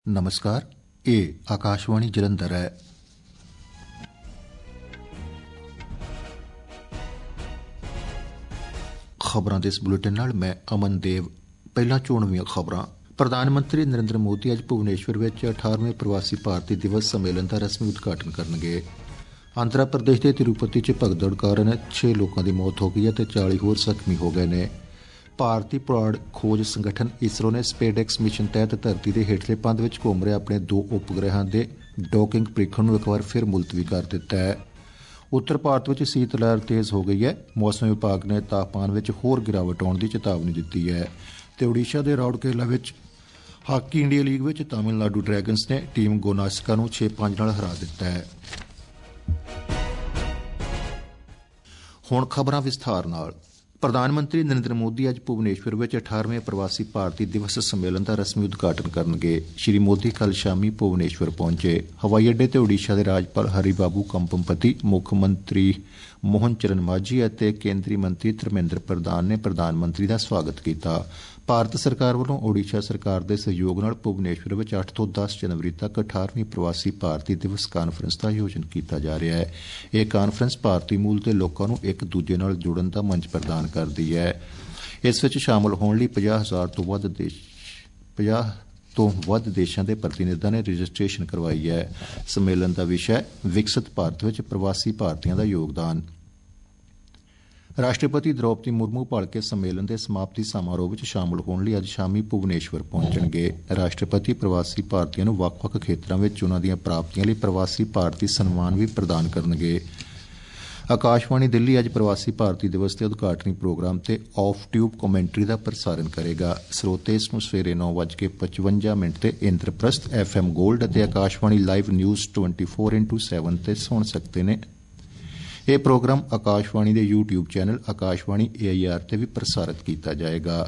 नमस्कार, ये आकाशवाणी जलंधर है। खबरां दे इस बुलेटिन नाल मैं अमन देव। पहला चोणवीं खबरां। प्रधानमंत्री नरेंद्र मोदी अज भुवनेश्वर में 18वें प्रवासी भारतीय दिवस सम्मेलन का रस्मी उद्घाटन करनगे। आंध्र प्रदेश के तिरुपति च भगदड़ कारण 6 लोगों की मौत हो गई है ते 40 होर जख्मी हो गए ने। भारतीय पुराड़ खोज संगठन इसरो ने स्पेडएक्स मिशन तहत धरती के हेठले पंध विच घूम रहे अपने 2 उपग्रहां के डॉकिंग परीक्षण नूं एक बार फिर मुलतवी कर दिता है। उत्तर भारत में शीत लहर तेज हो गई है। मौसम विभाग ने तापमान में होर गिरावट आने की चेतावनी दी है। तो ओडिशा के राउरकेला में हाकी इंडिया लीग में तमिलनाडु ड्रैगन्स ने टीम गोनासिका नूं 6-5 नाल हरा दिता है। हुण खबरां विस्तार नाल। प्रधानमंत्री नरेंद्र मोदी अज भुवनेश्वर में 18वें प्रवासी भारतीय दिवस सम्मेलन का रस्मी उद्घाटन करनगे। श्री मोदी कल शामी भुवनेश्वर पहुंचे। हवाई अड्डे ते ओडिशा के राज्यपाल हरिबाबू कंपमपति, मुख्यमंत्री मोहन चरण मांझी और केंद्रीय मंत्री धर्मेंद्र प्रधान ने प्रधानमंत्री का स्वागत किया। भारत सरकार वालों ओडिशा सरकार के सहयोग नाल भुवनेश्वर में 8 तो 10 जनवरी तक 18वीं प्रवासी भारतीय दिवस कानफ्रेंस का आयोजन किया जा रहा है। यह कानफ्रेंस भारतीय मूल के लोगों को एक दूजे नाल जुड़न का मंच प्रदान करती है। इस विच शामिल होने लिए 50,000 तो वध देशों के प्रतिनिधियों ने रजिस्ट्रेशन करवाई है। सम्मेलन का विषय विकसित भारत में प्रवासी भारतीयों का योगदान। राष्ट्रपति द्रौपदी मुर्मू भलके सम्मेलन के समाप्ति समारोह में शामिल होने लिए अज शामी भुवनेश्वर पहुंचणगे। राष्ट्रपति प्रवासी भारतीयों को वक्-वक् खेत्रों में उन्हां दीआं प्राप्तियां लई प्रवासी भारतीय सम्मान भी प्रदान करनगे। आकाशवाणी दिल्ली अज प्रवासी भारतीय दिवस के उद्घाटनी प्रोग्राम ते ऑफ ट्यूब कमेंटरी का प्रसारण करेगा। श्रोते इसनूं सवेरे 9:55 ते इंद्रप्रस्थ FM गोल्ड ते आकाशवाणी लाइव न्यूज़ 24x7 ते सुन सकते ने। यह प्रोग्राम आकाशवाणी के YouTube चैनल आकाशवाणी AIR ते भी प्रसारित किया जाएगा।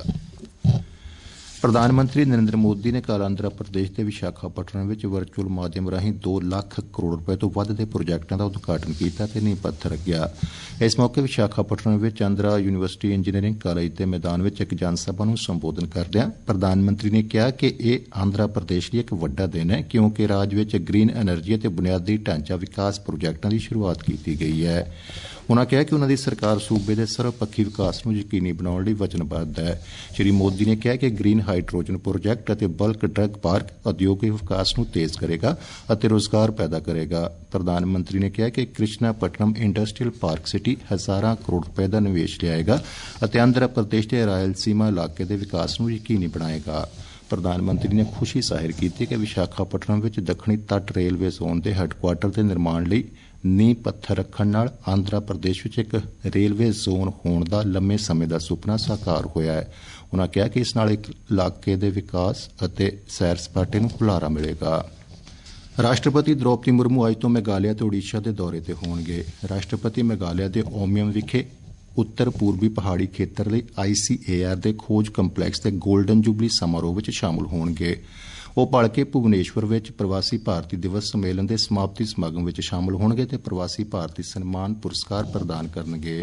प्रधानमंत्री नरेंद्र मोदी ने कल आंध्र प्रदेश के विशाखापट्टनम में वर्चुअल माध्यम राही 2 लाख करोड़ रुपए तो वध के प्रोजेक्टों का उद्घाटन किया ते नींह पत्थर रखिया। इस मौके विशाखापट्टनम में आंध्रा यूनीवर्सिटी इंजीनियरिंग कॉलेज के मैदान में एक जनसभा को संबोधन करदਿਆਂ प्रधानमंत्री ने कहा कि यह आंध्र प्रदेश लिए एक वड्डा दिन है क्योंकि राज्य में ग्रीन एनर्जी और बुनियादी ढांचा विकास प्रोजेक्टों की शुरुआत की गई है। उन्होंने कहा कि उन्होंने सरकार सूबे के सर्वपक्षी विकास को यकीनी बनाने लिए वचनबद्ध है। श्री मोदी ने कहा कि ग्रीन हाइड्रोजन प्रोजेक्ट और बल्क ड्रग पार्क औद्योगिक विकास को तेज करेगा और रोजगार पैदा करेगा। प्रधानमंत्री ने कहा कि कृष्णापट्टनम इंडस्ट्रीयल पार्क सिटी हजारों करोड़ रुपए का निवेश लियाएगा और आंध्र प्रदेश के रायलसीमा इलाके के विकास को यकीनी बनाएगा। प्रधानमंत्री ने खुशी जाहिर की कि विशाखापट्टनम में दक्षिणी तट रेलवे जोन के हैडकुआटर के निर्माण लिए नींह पत्थर रखण नाल आंध्र प्रदेश में एक रेलवे जोन होने का लंबे समय का सुपना साकार होया है। उन्होंने कहा कि इस नाल इलाके के विकास और सैर सपाटे को हुलारा मिलेगा। राष्ट्रपति द्रौपदी मुर्मू अज तो मेघालय ते ओडिशा के दौरे ते होणगे। राष्ट्रपति मेघालय के ओमियम विखे उत्तर पूर्वी पहाड़ी खेतर लिए ICAR के खोज कंपलैक्स के गोल्डन जुबली समारोह में शामिल होणगे। वो भलके भुवनेश्वर में प्रवासी भारतीय दिवस सम्मेलन के समाप्ति समागम में शामिल होणगे ते प्रवासी भारतीय सम्मान पुरस्कार प्रदान करनगे।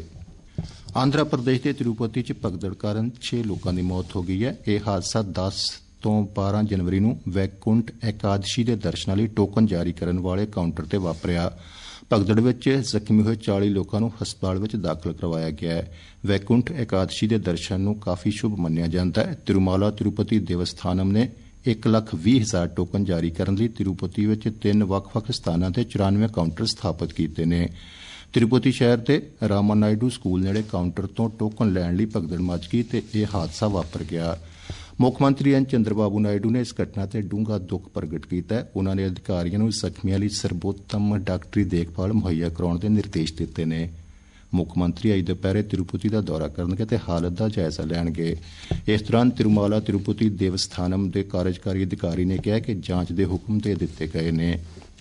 आंध्र प्रदेश के तिरुपति च भगदड़ कारण 6 लोगों की मौत हो गई है। यह हादसा 10 तो 12 जनवरी को वैकुंठ एकादशी के दर्शनों लिए टोकन जारी करने वाले काउंटर से वापरिया। भगदड़ में जख्मी हुए 40 लोगों को हस्पताल में दाखिल करवाया गया है। वैकुंठ एकादशी के दर्शन को काफी शुभ मन्निया जाता है। तिरुमाला तिरुपति देवस्थानम ने 1,20,000 टोकन जारी करने लिए तिरुपति में 3 ਵੱਖ-ਵੱਖ स्थानों से 94 काउंटर स्थापित किए हैं। तिरुपति शहर के रामानायडू स्कूल नेड़े काउंटर तो टोकन लैण लिए भगदड़ मच गई तो यह हादसा वापर गया। मुख्यमंत्री N चंद्रबाबू नायडू ने इस घटना से डूंगा दुख प्रगट किया। उन्होंने अधिकारियों को जख्मियों लिए सर्वोत्तम डॉक्टरी देखभाल मुहैया कराने के निर्देश दिते ने। मुख्यमंत्री अज दोपहर तिरुपति का दौरा करनगे ते हालत का जायजा लैणगे। इस दौरान तिरुमाला तिरुपति देवस्थानम के कार्यकारी अधिकारी ने कहा कि जांच के हुक्म दे दिते गए ने।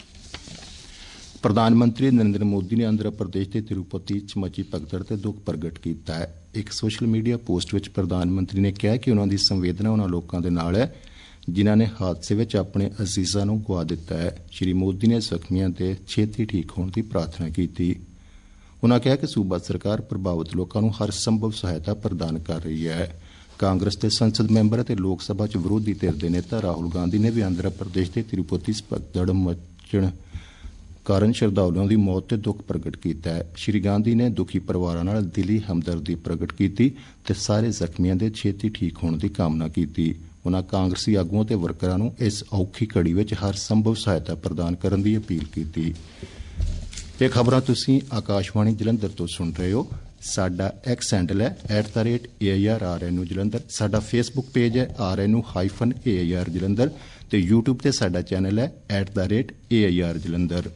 प्रधानमंत्री नरेंद्र मोदी ने आंध्र प्रदेश के तिरुपति च मची भगदड़ ते दुख प्रगट किया है। एक सोशल मीडिया पोस्ट में प्रधानमंत्री ने कहा कि उन्होंने संवेदना उन्होंने लोगों के नाल है जिन्होंने हादसे में अपने अजीज़ों को गुआ दिता है। श्री मोदी ने जख्मियों के छेती ठीक होने की प्रार्थना की। उन्होंने कहा कि सूबा सरकार प्रभावित लोगों को हर संभव सहायता प्रदान कर रही है। कांग्रेस के संसद मैंबर ते लोक सभा च विरोधी धिर के नेता राहुल गांधी ने भी आंध्र प्रदेश के तिरुपति भगदड़ मचण कारण श्रद्धालुओं की मौत ते दुख प्रगट किया है। श्री गांधी ने दुखी परिवारों नाल दिली हमदर्दी प्रगट की ते सारे जख्मियों के छेती ठीक होने की कामना की। उन्होंने कांग्रेसी आगुओं ते वर्करां नूं इस औखी घड़ी विच हर संभव सहायता प्रदान करने की अपील की। ये खबरां तुसीं आकाशवाणी जलंधर तो सुन रहे हो। साडा एक्स हैंडल है @AIRRNU जलंधर। साडा फेसबुक पेज है RNU-AIR जलंधर ते यूट्यूब ते साडा चैनल है @AIR जलंधर।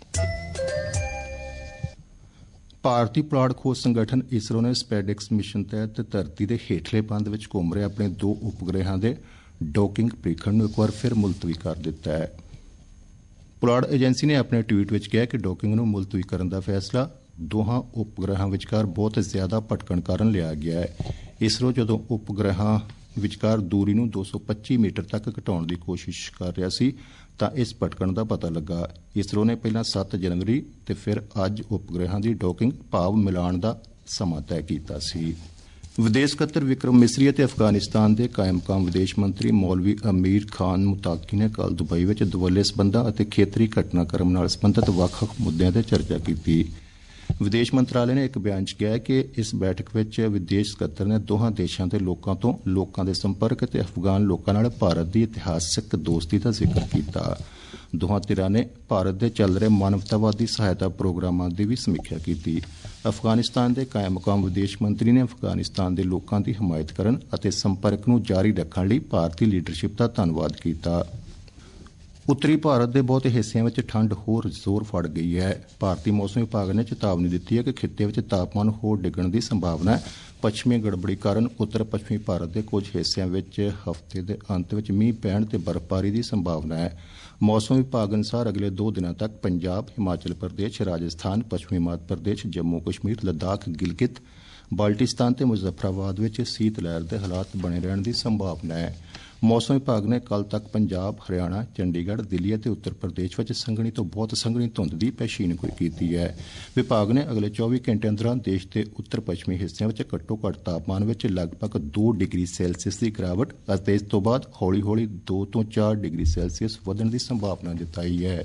भारतीय पुलाड़ खोज संगठन इसरो ने स्पैडेक्स मिशन तहत धरती के हेठले बंद में घूम रहे अपने 2 उपग्रहों के डॉकिंग परीक्षण को एक बार फिर मुलतवी कर दिता है। पुलाड़ एजेंसी ने अपने ट्वीट में कहा कि डॉकिंग को मुलतवी करने का फैसला दोहां उपग्रहों विचकार बहुत ज्यादा भटकण कारण लिया गया है। इसरो जदों उपग्रहों विचकार दूरी को 225 मीटर तक घटाने की कोशिश कर रहा सी तां इस भटकण का पता लगा। इसरो ने पहला 7 जनवरी ते फिर अज उपग्रहों की डॉकिंग भाव मिलाण का समा तय किया सी। विदेश सकत्तर विक्रम मिसरी ते अफगानिस्तान के कायम मकाम विदेश मंत्री मौलवी अमीर खान मुताकी ने कल दुबई में दुवल्ले संबंधां अते खेतरी घटनाक्रम नाल संबंधित वख-वख मुद्दों पर चर्चा की। विदेश मंत्रालय ने एक बयान च कहा कि इस बैठक में विदेश सकत्तर ने दोहां देशों के लोगों के संपर्क ते अफगान लोगों नाल भारत की इतिहासक दोस्ती का जिक्र किया। दोहां धिरां ने भारत के चल रहे मानवतावादी सहायता प्रोग्रामां की भी समीक्षा की। अफगानिस्तान के कायम मकाम विदेश मंत्री ने अफगानिस्तान के लोगों की हिमायत करन अते संपर्क नूं जारी रखण लई भारतीय लीडरशिप का धन्नवाद किया। उत्तरी भारत के बहुते हिस्सों में ठंड होर जोर फड़ गई है। भारतीय मौसम विभाग ने चेतावनी दी है कि खित्ते में तापमान होर डिगण की संभावना है। पश्चिमी गड़बड़ी कारण उत्तर पश्चिमी भारत के कुछ हिस्सों में हफ्ते के अंत में मींह पैण ते बर्फबारी की संभावना है। मौसम विभाग अनुसार अगले 2 दिनों तक पंजाब, हिमाचल प्रदेश, राजस्थान, पश्चिमी मध्य प्रदेश, जम्मू कश्मीर, लद्दाख, गिलगित, बाल्टिस्तान ते मुजफ्फराबाद में शीत लहर के हालात बने रहने की संभावना है। मौसम विभाग ने कल तक पंजाब, हरियाणा, चंडीगढ़, दिल्ली और उत्तर प्रदेश में संघनी तो बहुत संघनी धुंध की पेशीनगोई की है। विभाग ने अगले 24 घंटे दौरान देश के उत्तर पश्चिमी हिस्सों में घट्टो घट्ट तापमान में लगभग 2 डिग्री सैल्सीयस की गिरावट और इस तो बाद हौली हौली 2 तो 4 डिग्री सैल्सीयस वधण की संभावना जताई है।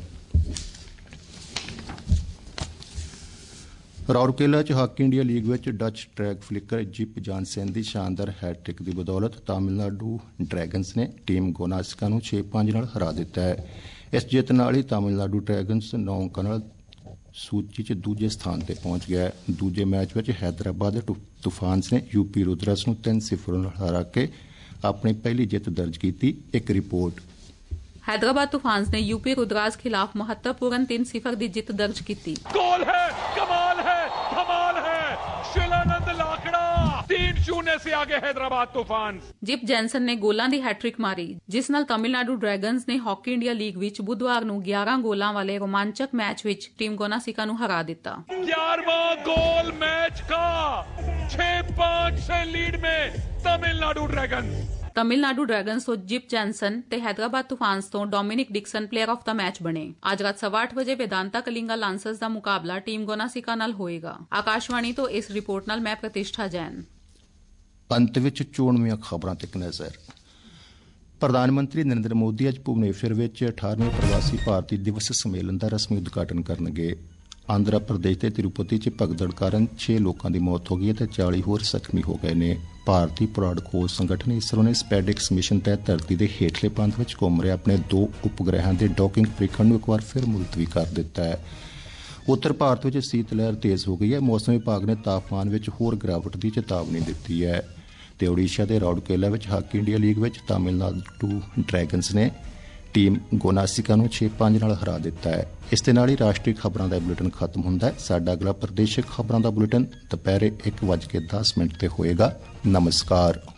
राउरकेला च हॉकी इंडिया लीग में Dutch track flicker Jip Janssen की शानदार हैट्रिक की बदौलत तमिलनाडु ड्रैगन्स ने टीम गोनासिका 6-5 नाल हरा दिता है। इस जित नाल ही तमिलनाडु ड्रैगन्स 9 अंकां नाल सूची च दूजे स्थान पर पहुंच गया है। दूजे मैच में हैदराबाद तूफान्स ने यूपी रुद्रस 3-0 नाल हरा के अपनी पहली जित दर्ज की। एक रिपोर्ट। हैदराबाद तूफान्स ने यूपी रुद्रास खिलाफ महत्वपूर्ण 3-0 की जित दर्ज की। गोल है, कमाल है, धमाल है, शिलानंद लाकड़ा 3-0 से आगे हैदराबाद तूफान्स। जिप जैनसन ने गोलां दी हैट्रिक मारी जिस नाल तमिलनाडु ड्रैगन्स ने हॉकी इंडिया लीग विच बुधवार नूं 11 गोलां वाले रोमांचक मैच विच टीम गोनासिका नूं हरा दिता। 11वां गोल मैच का 6-5 से लीड में तमिलनाडु ड्रैगन्स। तमिलनाडु ड्रैगन्स तो जिप जैनसन ते हैदराबाद तूफान्स तो Dominic Dixon player of the match बने। आज रात 8:15 बजे वेदांता कलिंगा लांसर्स का मुकाबला टीम गोनासिका नाल होएगा। आकाशवाणी तो इस रिपोर्ट नाल मैं प्रतिष्ठा जैन। अंत विच चोणवीं खबरां ते नज़र। प्रधानमंत्री नरेंद्र मोदी अज भुवनेश्वर में 18वें प्रवासी भारतीय दिवस सम्मेलन का रस्मी उद्घाटन करनगे। आंध्र प्रदेश के तिरुपति च भगदड़ कारण 6 लोगों की मौत हो गई है तो 40 होर जख्मी हो गए ने। भारतीय पुलाड़ खोज संगठन इसरो ने स्पैडेक्स मिशन तहत धरती के हेठले प्रांत में घूम रहे अपने 2 उपग्रहों के डॉकिंग परीक्षण को एक बार फिर मुलतवी कर दिता है। उत्तर भारत में शीत लहर तेज हो गई है। मौसम विभाग ने तापमान में होर गिरावट की चेतावनी दी है। तो ओडिशा के राउरकेला में हॉकी इंडिया लीग में तमिलनाडु ड्रैगन्स ने टीम गोनासिका 6-5 नाल हरा दिता है। इस दे नाल ही राष्ट्रीय खबरों का बुलेटिन खत्म होंदा है। साडा अगला प्रादेशिक खबरों का बुलेटिन दोपहर 1:10 ते होएगा। नमस्कार।